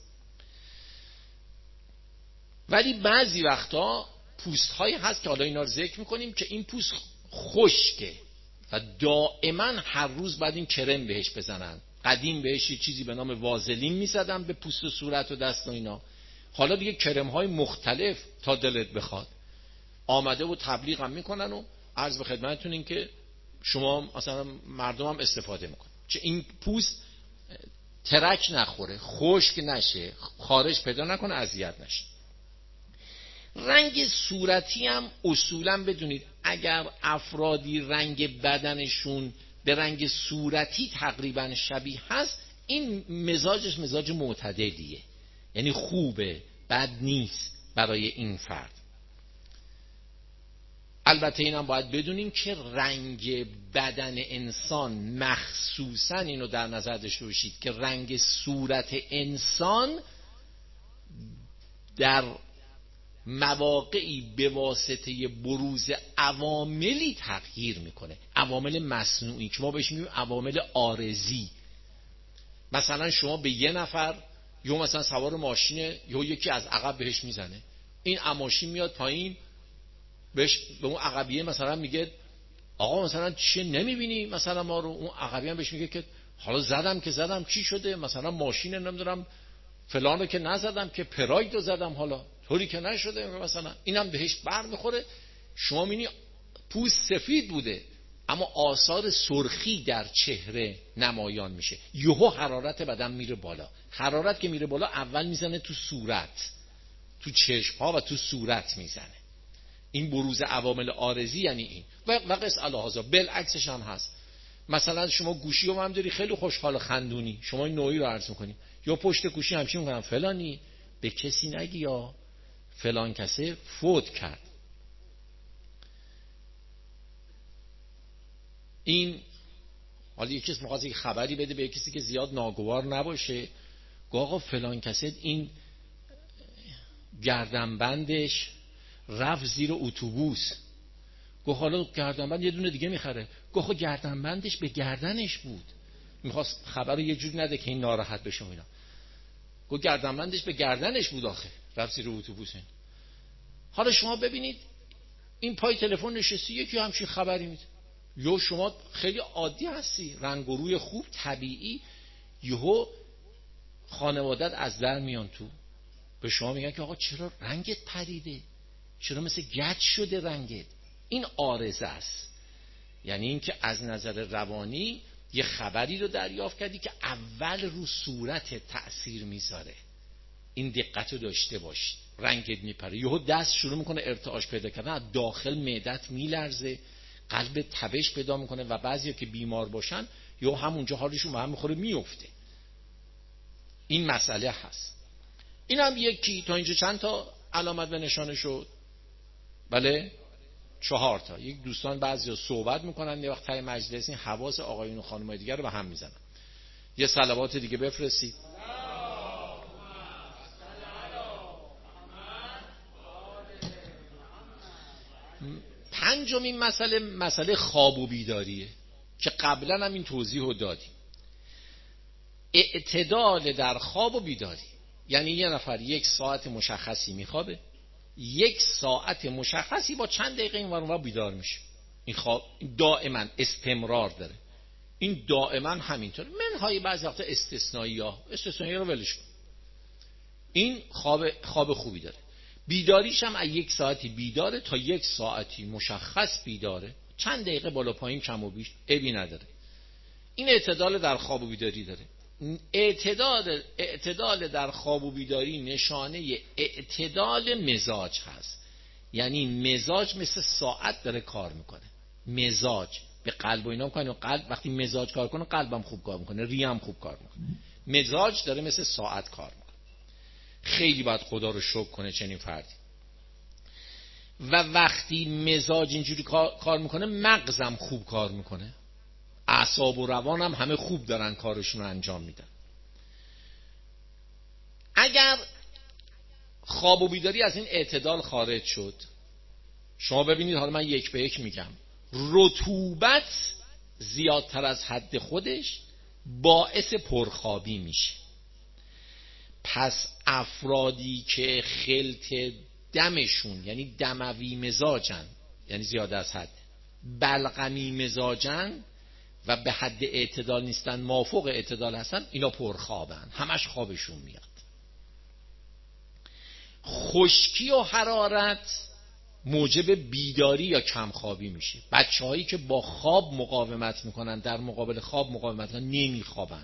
ولی بعضی وقتا پوست هایی هست که حالا اینا رو ذکر میکنیم که این پوست خشکه و دائما هر روز باید این کرم بهش بزنن. قدیم بهش یه چیزی به نام وازلین میزدن به پوست و صورت و دست و اینا. حالا دیگه کرم های مختلف تا دلت بخواد آمده و تبلیغ هم میکنن و عرض به خدمتتون این که شما مثلا مردم هم استفاده میکنن که این پوست ترک نخوره، خشک نشه، خارش پیدا نکنه، اذیت نشه. رنگ صورتی هم اصولا بدونید اگر افرادی رنگ بدنشون به رنگ صورتی تقریبا شبیه هست، این مزاجش مزاج معتدلیه، یعنی خوبه، بد نیست برای این فرد. البته اینم باید بدونیم که رنگ بدن انسان، مخصوصا اینو در نظر داشته باشید که رنگ صورت انسان در مواقعی به واسطه بروز عواملی تغییر میکنه، عوامل مصنوعی که ما بهش میگیم عوامل عارضی. مثلا شما به یه نفر یا مثلا سوار ماشینه یا یکی از عقب بهش میزنه، این ماشین میاد پایین بهش، به اون عقبیه مثلا میگه آقا مثلا چیه نمیبینی مثلا ما رو، اون عقبیه هم بهش میگه که حالا زدم چی شده، مثلا ماشین نمیدونم فلانو که نزدم که پراید زدم، حالا طوری که نشده مثلا. اینم بهش بر میخوره. شما میبینی پوست سفید بوده اما آثار سرخی در چهره نمایان میشه، یهو حرارت بدن میره بالا. حرارت که میره بالا اول میزنه تو صورت، تو چشم ها و تو صورت میزنه. این بروز عوامل عارضی یعنی این و قص الهازا. بالعکسش هم هست، مثلا شما گوشی رو هم داری خیلی خوشحال خندونی، شما این نوعی رو عرض میکنی، یا پشت گوشی همچین میکنم فلانی به کسی نگی یا فلان کسی فوت کرد. این حالا یکی کسی می‌خواد یک خبری بده به کسی که زیاد ناگوار نباشه، آقا فلان کست این گردنبندش رفت زیر اتوبوس. گفت حالا گردنبند یه دونه دیگه میخره. گفت گردنبندش به گردنش بود. میخواست خبر رو یه جوری نده که این ناراحت بشه اینا. گفت گردنبندش به گردنش بود آخه، رفت زیر اتوبوس. حالا شما ببینید این پای تلفن نشستی یکی همچین خبری میده، یا شما خیلی عادی هستی، رنگ و روی خوب طبیعی، یهو خانوادت از در میان تو، به شما میگن که آقا چرا رنگت پریده، چرا مثل گچ شده رنگت. این عارضه است. یعنی این که از نظر روانی یه خبری رو دریافت کردی که اول رو صورت تأثیر میذاره. این دقت رو داشته باش. رنگت میپره، یهو دست شروع میکنه ارتعاش پیدا کردن، از داخل معدت میلرزه، قلب تبش پیدا میکنه و بعضیا که بیمار باشن یهو همونجا حالشون به هم میخوره میفته. این مسئله هست. این هم یکی. تا اینجا چند تا علامت و نشانه شد؟ بله 4 تا. یک دوستان بعضیا صحبت میکنن یه وقت تای مجلس این حواس آقایون و خانمای دیگر رو به هم میزنن. یه صلوات دیگه بفرستید. پنجمین مسئله خواب و بیداریه که قبلا هم این توضیح رو دادیم. اعتدال در خواب و بیداری، یعنی یه نفر 1 ساعت مشخصی میخوابه، 1 ساعت مشخصی با چند دقیقه این ور اون ور بیدار میشه. این خواب دائما استمرار داره. این دائما همینطوره. منهای بعضی وقتا استثنایی رو ولش کن. این خواب خوبی داره. بیداریش هم از 1 ساعتی بیداره تا 1 ساعتی مشخص بیداره، چند دقیقه بالا پایین کم و بیش عیبی نداره. این اعتدال در خواب و بیداری داره. اعتدال در خواب و بیداری نشانه اعتدال مزاج هست. یعنی مزاج مثل ساعت داره کار میکنه. مزاج به قلب و اینا میکنه، قلب وقتی مزاج کار کنه قلبم خوب کار میکنه، ریه هم خوب کار میکنه. مزاج داره مثل ساعت کار میکنه. خیلی باید خدا رو شکر کنه چنین فردی. و وقتی مزاج اینجوری کار میکنه مغزم خوب کار میکنه، اعصاب و روانم همه خوب دارن کارشون رو انجام میدن. اگر خواب و بیداری از این اعتدال خارج شد، شما ببینید، حالا من 1 به 1 میگم، رطوبت زیادتر از حد خودش باعث پرخوابی میشه. پس افرادی که خلط دمشون یعنی دموی مزاجن، یعنی زیاد از حد، بلغمی مزاجن و به حد اعتدال نیستن، مافوق اعتدال هستن، اینا پرخوابن، همش خوابشون میاد. خشکی و حرارت موجب بیداری یا کمخوابی میشه. بچه‌هایی که با خواب مقاومت میکنن، در مقابل خواب مقاومت میکنن، نمیخوابن.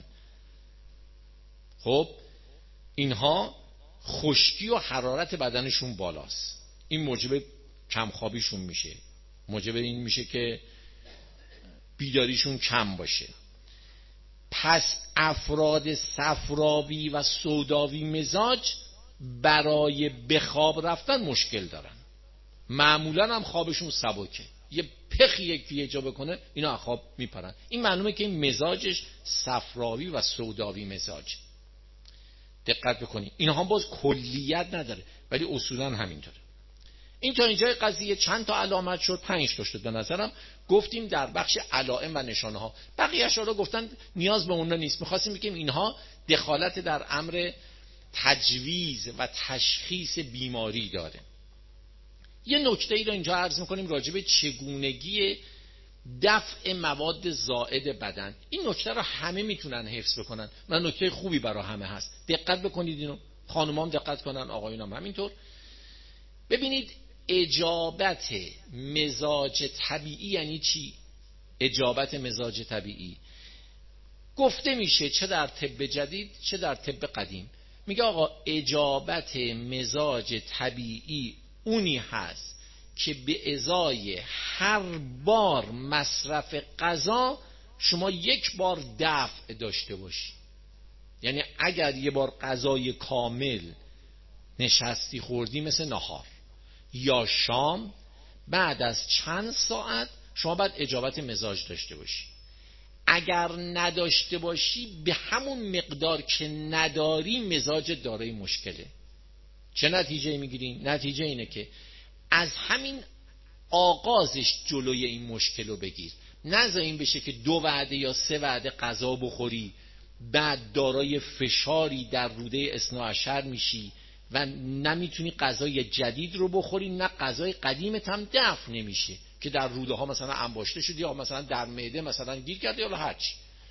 خب اینها خشکی و حرارت بدنشون بالاست، این موجب کمخوابیشون میشه، موجب این میشه که بیداریشون کم باشه. پس افراد صفراوی و سوداوی مزاج برای به خواب رفتن مشکل دارن، معمولا هم خوابشون سبکه، یه پخی یه جا بکنه اینا از خواب میپرن. این معلومه که این مزاجش صفراوی و سوداوی مزاج. دقت بکنید اینها باز کلیت نداره ولی اصولا همینطوره. این تا اینجای قضیه چند تا علامت شد؟ 5 تا شد به نظرم. گفتیم در بخش علائم و نشانه ها، بقیه‌اش رو گفتن نیاز به اون نیست. می‌خواستیم بگیم اینها دخالت در امر تجویز و تشخیص بیماری داره. یه نکته‌ای رو اینجا عرض می‌کنیم راجع به چگونگی دفع مواد زائد بدن. این نکته رو همه میتونن حفظ بکنن و نکته خوبی برای همه هست. دقت بکنید اینو، خانم‌ها دقت کنن، آقایون هم همینطور. ببینید اجابت مزاج طبیعی یعنی چی؟ اجابت مزاج طبیعی گفته میشه چه در طب جدید چه در طب قدیم. میگه آقا اجابت مزاج طبیعی اونی هست که به ازای هر بار مصرف غذا شما 1 بار دفع داشته باشی. یعنی اگر یه بار غذای کامل نشستی خوردی مثل نهار یا شام، بعد از چند ساعت شما باید اجابت مزاج داشته باشی. اگر نداشته باشی به همون مقدار که نداری مزاج دارای مشکله. چه نتیجه میگیریم؟ نتیجه اینه که از همین آغازش جلوی این مشکل رو بگیر. نذار این بشه که 2 وعده یا 3 وعده غذا بخوری بعد دارای فشاری در روده اثناعشر میشی و نمیتونی غذای جدید رو بخوری، نه غذای قدیمت هم دفع نمیشه که در روده ها مثلا انباشته شد یا مثلا در معده مثلا گیر کرده یا هرچی.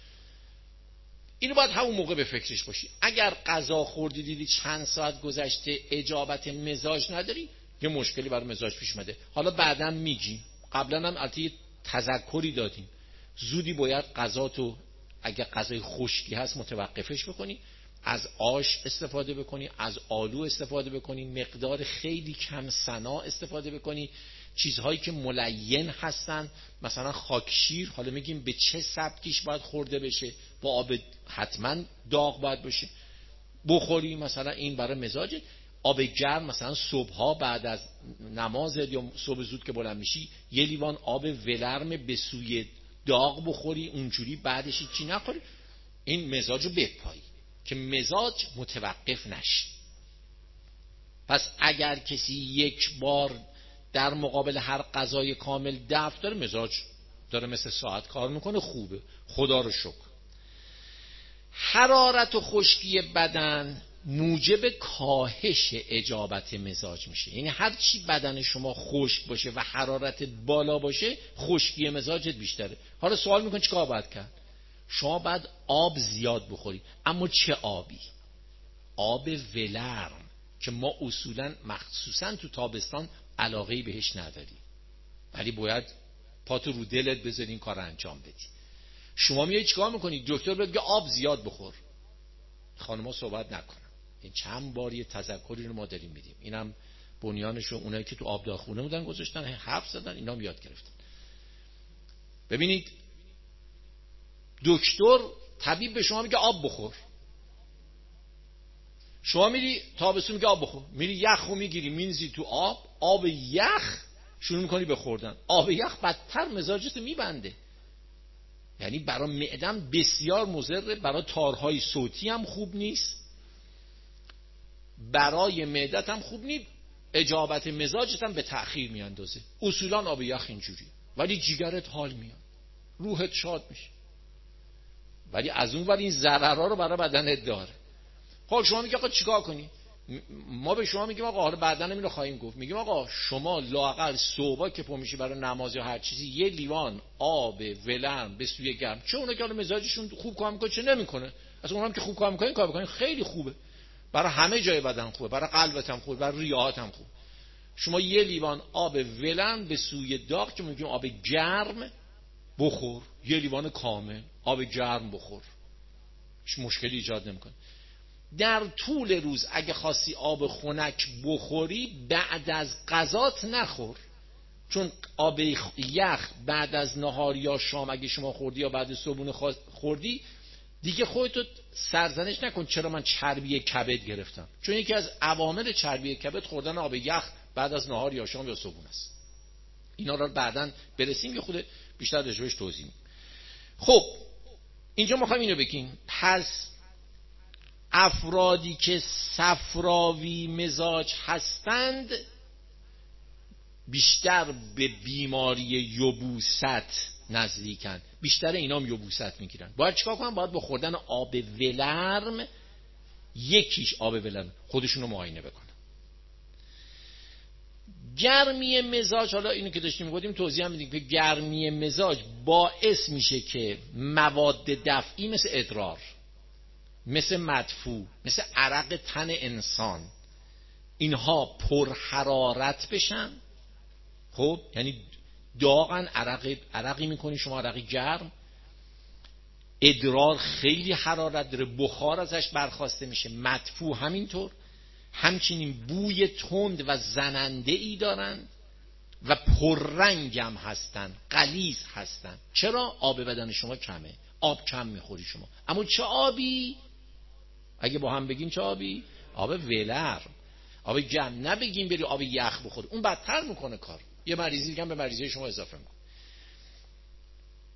اینو باید همون موقع به فکرش باشی. اگر غذا خوردی دیدی چند ساعت گذشته اجابت مزاج نداری، یه مشکلی برای مزاج پیش اومده. حالا بعداً میگیم، قبلا هم البته تذکری دادیم، زودی باید غذاتو اگر غذای خشکی هست متوقفش بکنی، از آش استفاده بکنی، از آلو استفاده بکنی، مقدار خیلی کم سنا استفاده بکنی، چیزهایی که ملین هستن مثلا خاکشیر، حالا میگیم به چه سبکیش باید خورده بشه، با آب حتما داغ باید باشه بخوری، مثلا این برای مزاجه. آب گرم مثلا صبحها بعد از نماز یا صبح زود که بلند میشی 1 لیوان آب ولرم به سوی داغ بخوری، اونجوری بعدش چی نخوری، این مزاج رو بپایی که مزاج متوقف نشه. پس اگر کسی 1 بار در مقابل هر غذای کامل دفع داره، مزاج داره مثل ساعت کار میکنه، خوبه، خدا رو شکر. حرارت و خشکی بدن موجب کاهش اجابت مزاج میشه. یعنی هر چی بدن شما خشک باشه و حرارت بالا باشه، خشکی مزاجت بیشتره. حالا سوال میکن چیکار باید کرد؟ شما باید آب زیاد بخوری. اما چه آبی؟ آب ولرم که ما اصولا مخصوصا تو تابستان علاقه‌ای بهش نداریم، ولی باید پاتو رو دلت بذاری این کار انجام بدی. شما میای چیکار میکنی؟ دکتر بگه آب زیاد بخور، خانم‌ها صحبت نکنن. این چند بار یه تذکری رو ما داریم میدیم. اینم بنیانشو اونایی که تو آبدارخونه بودن گذاشتن، حرف زدن، اینا یاد گرفتن. ببینید دکتر طبیب به شما میگه آب بخور، شما میری تابستون میگه آب بخور، میری یخو میگیری مینزی تو آب یخ شروع میکنی به خوردن. آب یخ بدتر مزاجت میبنده، یعنی برای معدم بسیار مضره، برای تارهای صوتی هم خوب نیست، برای معدت هم خوب نیست، اجابت مزاجت هم به تأخیر میاندازه. اصولا آب یخ اینجوری، ولی جیگرت حال میاد، روحت شاد میشه، ولی از اون ور این ضررها رو برای بدنت داره. خب شما میگه آقا چیکار کنی؟ ما به شما میگیم آقا حالا بعداً اینو خواهیم گفت، میگیم آقا شما لااقل صبح که پا میشی برای نماز یا هر چیزی 1 لیوان آب ولرم به سوی گرم، چه اونا که حالا مزاجشون خوب کار میکنه چه نمیکنه، اصلا اونام که خوب کار میکنن کار بکنن خیلی خوبه، برای همه جای بدن خوبه، برای قلبت هم خوبه، برای ریه‌هات هم خوبه. شما 1 لیوان آب ولرم به سوی داغ که میگیم آب گرم بخور، 1 لیوان کامل آب گرم بخور، هیچ مشکلی ایجاد نمیکنه. در طول روز اگه خواستی آب خنک بخوری بعد از غذات نخور، چون آب یخ بعد از نهار یا شام اگه شما خوردی یا بعد صبحونه خوردی دیگه خودتو سرزنش نکن چرا من چربی کبد گرفتم، چون یکی از عوامل چربی کبد خوردن آب یخ بعد از نهار یا شام یا صبحونه است. اینا رو بعداً برسیم یه خود بیشتر راجعش توضیح میدم. خب اینجا میخوایم اینو بگیم، پس افرادی که صفراوی مزاج هستند بیشتر به بیماری یبوست نزدیکن، بیشتر اینا هم یبوست میگیرن. باید چیکار کنن؟ باید با خوردن آب ولرم، یکیش آب ولرم، خودشون رو معاینه بکنن. گرمی مزاج، حالا اینو که داشتیم گفتیم توضیح هم میدیم که گرمی مزاج باعث میشه که مواد دفعی مثل ادرار، مثل مدفوع، مثل عرق تن انسان، اینها پرحرارت بشن. خب یعنی داغن، عرقی میکنی شما، عرقی گرم، ادرار خیلی حرارت داره، بخار ازش برخواسته میشه، مدفوع همینطور، همچنین بوی تند و زننده ای دارن و پررنگ هم هستن، غلیظ هستن. چرا؟ آب بدن شما کمه، آب کم میخوری شما. اما چه آبی؟ اگه با هم بگیم چه آبی؟ آب ولرم، آب گرم. نبگیم بری آب یخ بخور، اون بدتر میکنه کار، یه مریضی دیگه هم به مریضی شما اضافه میکنه.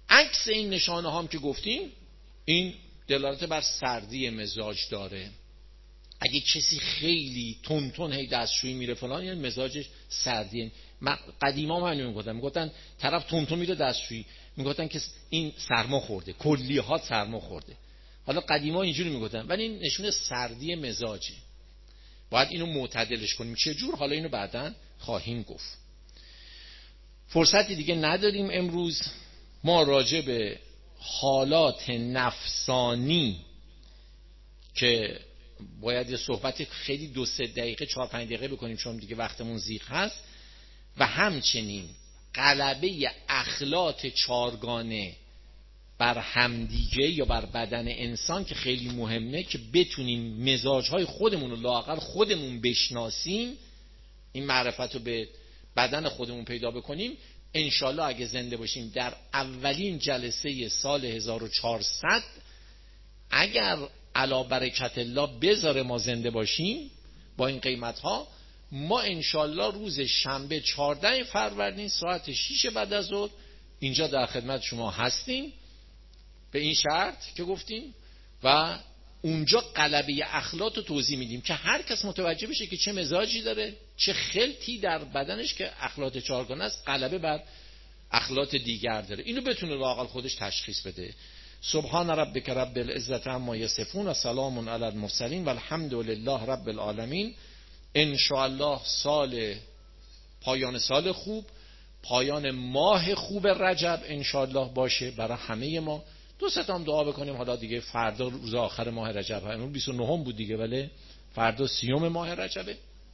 عکس این نشانه هم که گفتیم، این دلالت بر سردی مزاج داره. اگه کسی خیلی تون هی دستشویی میره فلان، یعنی مزاجش سردیه. قدیما هم همین میگفتن طرف تون میره دستشویی، میگفتن که این سرما خورده، کلیهات سرما خورده. حالا قدیما اینجوری میگفتن، ولی این نشونه سردی مزاجه. باید اینو معتدلش کنیم. چه جور؟ حالا اینو بعداً خواهیم گفت. فرصتی دیگه نداریم امروز. ما راجع به حالات نفسانی که باید یه صحبت خیلی 2-3 دقیقه 4-5 دقیقه بکنیم چون دیگه وقتمون زیغ هست، و همچنین غلبه اخلاط چارگانه بر همدیگه یا بر بدن انسان که خیلی مهمه، که بتونیم مزاجهای خودمون رو لااقل خودمون بشناسیم، این معرفت رو به بدن خودمون پیدا بکنیم. انشالله اگه زنده باشیم در اولین جلسه سال 1400، اگر علی برکت الله بذاره ما زنده باشیم با این قیمت ها، ما انشالله روز شنبه 14 فروردین ساعت 6 بعد از ظهر اینجا در خدمت شما هستیم، به این شرط که گفتیم، و اونجا غلبه اخلاط رو توضیح میدیم که هر کس متوجه بشه که چه مزاجی داره، چه خلطی در بدنش که اخلاط چارگانه است غلبه بر اخلاط دیگر داره، اینو بتونه واقعا خودش تشخیص بده. سبحان ربک رب العزت عما یصفون و سلام علی المرسلین و الحمد لله رب العالمین. ان شاء الله پایان سال خوب، پایان ماه خوب رجب ان شاء الله باشه برای همه ما. 2 تا دعا بکنیم. حالا دیگه فردا روز آخر ماه رجب، امروز 29 بود دیگه، ولی فردا 30 ماه رجبه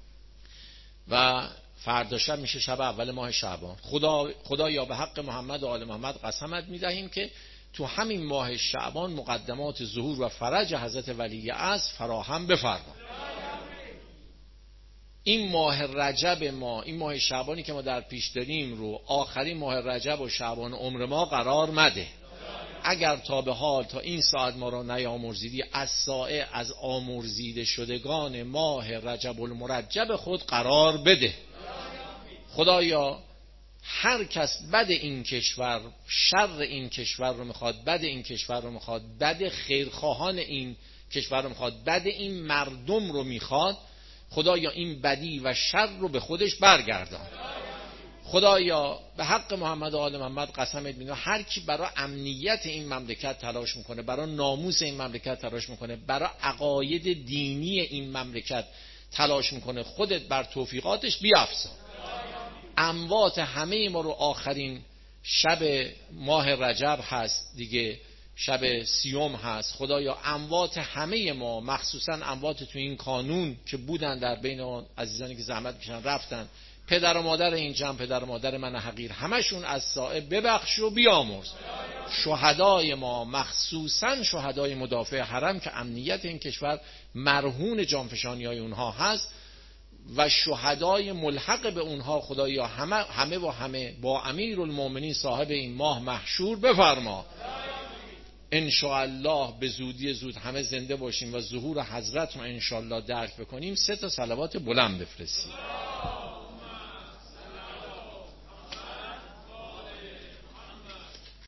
و فردا شب میشه شب اول ماه شعبان. خدایا به حق محمد و آل محمد قسمت میدهیم که تو همین ماه شعبان مقدمات ظهور و فرج حضرت ولی عصر فراهم بفرما. این ماه رجب ما، این ماه شعبانی که ما در پیش داریم رو آخرین ماه رجب و شعبان عمر ما قرار مده. اگر تا به حال تا این ساعت ما را نیامرزیدی، از سایه از آمرزیده شدگان ماه رجب المرجب خود قرار بده. خدایا هر کس بد این کشور، شر این کشور رو میخواد، بد این کشور رو میخواد، بد خیرخواهان این کشور رو میخواد، بد این مردم رو میخواد، خدایا این بدی و شر رو به خودش برگردان. خدایا به حق محمد و آل محمد قسمت میدم هر کی برای امنیت این مملکت تلاش میکنه، برای ناموس این مملکت تلاش میکنه، برای عقاید دینی این مملکت تلاش میکنه، خودت بر توفیقاتش بیافزا. اموات همه ما رو آخرین شب ماه رجب هست دیگه، شب 30 هست. خدایا اموات همه ما، مخصوصا اموات تو این کانون که بودن در بین عزیزانی که زحمت کشن رفتن، پدر و مادر این جمع، پدر و مادر من حقیر، همشون از صائب ببخش و بیامرز. شهدای ما، مخصوصا شهدای مدافع حرم که امنیت این کشور مرهون جانفشانی های اونها هست، و شهدای ملحق به اونها، خدایا همه و همه با امیرالمومنین صاحب این ماه محشور بفرما. ان شاء الله به زودی زود همه زنده باشیم و ظهور حضرت رو ان شاء الله درک بکنیم. 3 صلوات بلند بفرستیم.